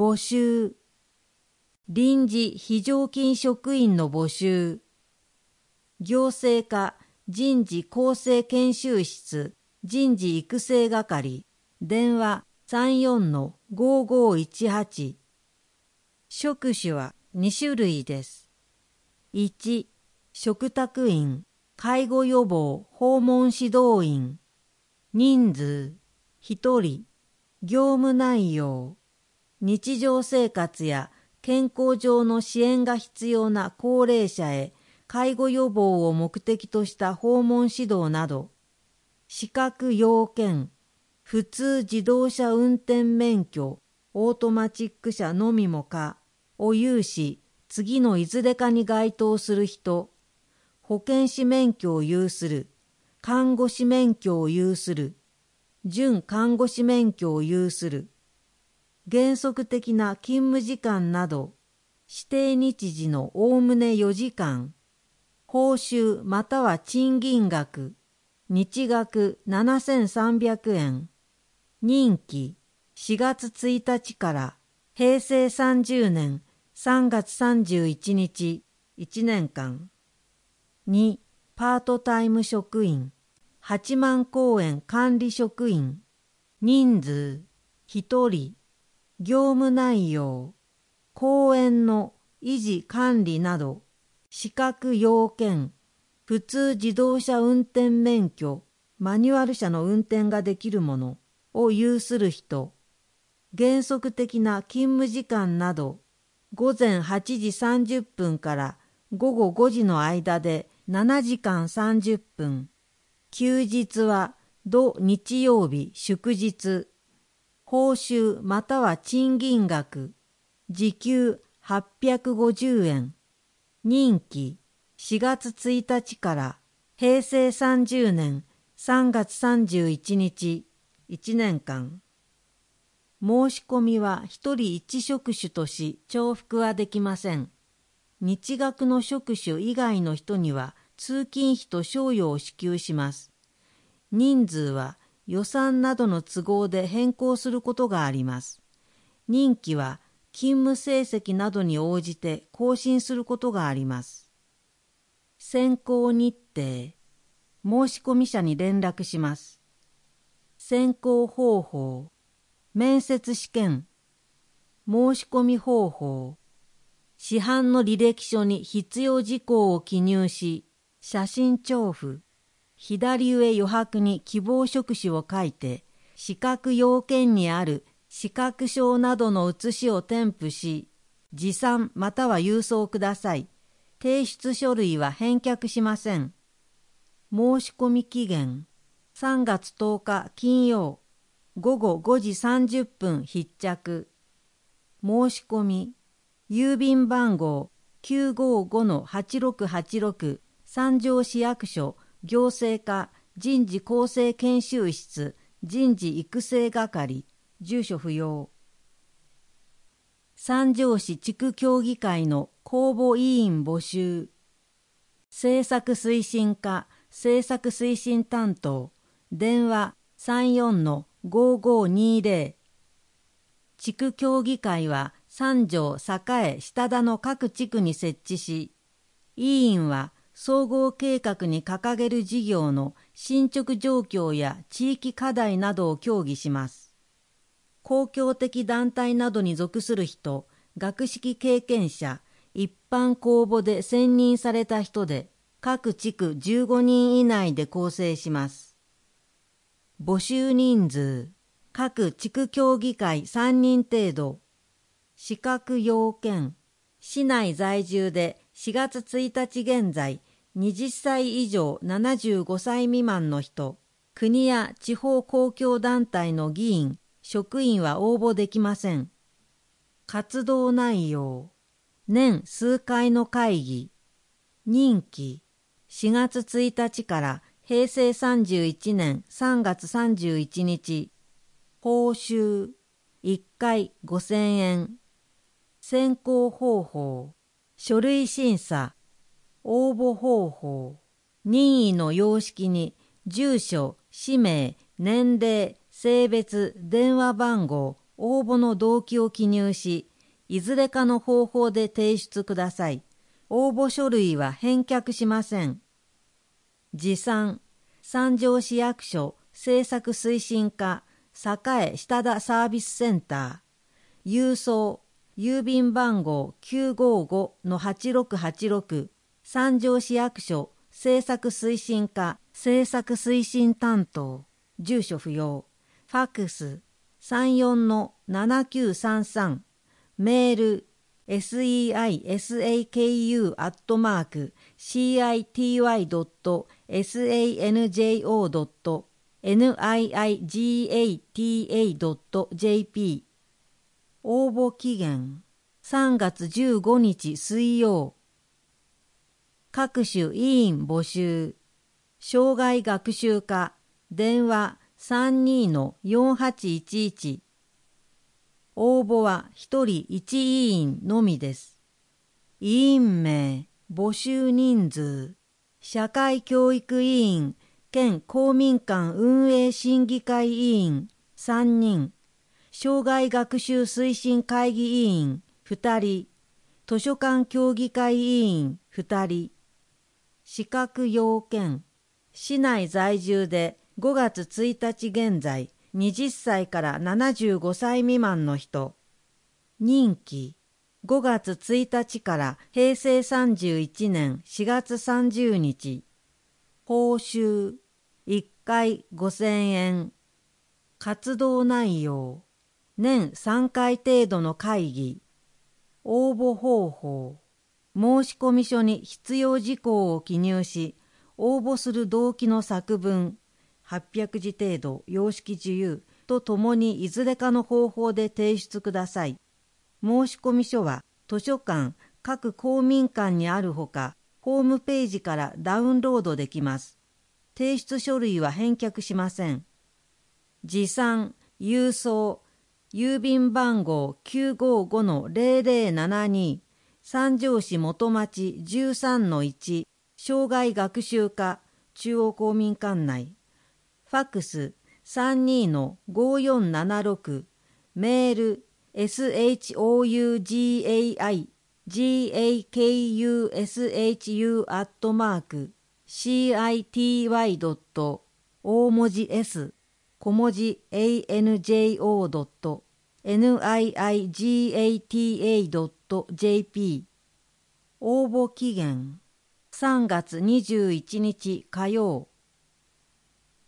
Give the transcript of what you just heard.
募集。臨時非常勤職員の募集。行政課人事構成研修室人事育成係電話34-5518。職種は2種類です。1、嘱託員、介護予防訪問指導員。人数、1人。業務内容、日常生活や健康上の支援が必要な高齢者へ介護予防を目的とした訪問指導など。資格要件、普通自動車運転免許、オートマチック車のみもかを有し、次のいずれかに該当する人、保健師免許を有する、看護師免許を有する、準看護師免許を有する、原則的な勤務時間など、指定日時のおおむね4時間、報酬または賃金額、日額7300円、任期4月1日から平成30年3月31日1年間。2、パートタイム職員、八幡公園管理職員。人数1人。業務内容、公園の維持管理など。資格要件、普通自動車運転免許、マニュアル車の運転ができるものを有する人。原則的な勤務時間など、午前8時30分から午後5時の間で7時間30分。休日は土日曜日祝日。報酬または賃金額、時給850円。任期4月1日から平成30年3月31日1年間。申し込みは一人一職種とし重複はできません。日額の職種以外の人には通勤費と賞与を支給します。人数は予算などの都合で変更することがあります。任期は勤務成績などに応じて更新することがあります。選考日程、申込者に連絡します。選考方法、面接試験、申込方法、市販の履歴書に必要事項を記入し、写真調付、左上余白に希望職種を書いて、資格要件にある資格証などの写しを添付し、持参または郵送ください。提出書類は返却しません。申込期限、3月10日金曜、午後5時30分必着。申込、郵便番号 955-8686 三条市役所行政課人事構成研修室人事育成係住所不要。三条市地区協議会の公募委員募集。政策推進課政策推進担当電話34-5520。地区協議会は三条栄下田の各地区に設置し、委員は総合計画に掲げる事業の進捗状況や地域課題などを協議します。公共的団体などに属する人、学識経験者、一般公募で選任された人で、各地区15人以内で構成します。募集人数、各地区協議会3人程度。資格要件、市内在住で4月1日現在、20歳以上75歳未満の人、国や地方公共団体の議員、職員は応募できません。活動内容、年数回の会議、任期、4月1日から平成31年3月31日、報酬、1回5000円、選考方法、書類審査、応募方法、任意の様式に住所、氏名、年齢、性別、電話番号、 応募の動機を記入し、いずれかの方法で提出ください。応募書類は返却しません。持参、三条市役所政策推進課栄下田サービスセンター、郵送、郵便番号 955-8686、三条市役所政策推進課政策推進担当、住所不要、ファックス 34-7933、メール seisaku.city.niigata.jp。 応募期限3月15日水曜。各種委員募集。障害学習課電話 32-4811。応募は1人1委員のみです。委員名、募集人数、社会教育委員兼公民館運営審議会委員3人、障害学習推進会議委員2人、図書館協議会委員2人。資格要件、市内在住で5月1日現在、20歳から75歳未満の人。任期、5月1日から平成31年4月30日。報酬、1回5000円。活動内容、年3回程度の会議。応募方法、申込書に必要事項を記入し、応募する動機の作文、800字程度、様式自由とともにいずれかの方法で提出ください。申込書は図書館、各公民館にあるほか、ホームページからダウンロードできます。提出書類は返却しません。持参、郵送、郵便番号 955-0072、三条市元町 13-1、障害学習課、中央公民館内。ファックス 32-5476、メール shougakushu@city. 大文字 S 小文字 anjo.niigata.jp。 応募期限3月21日火曜。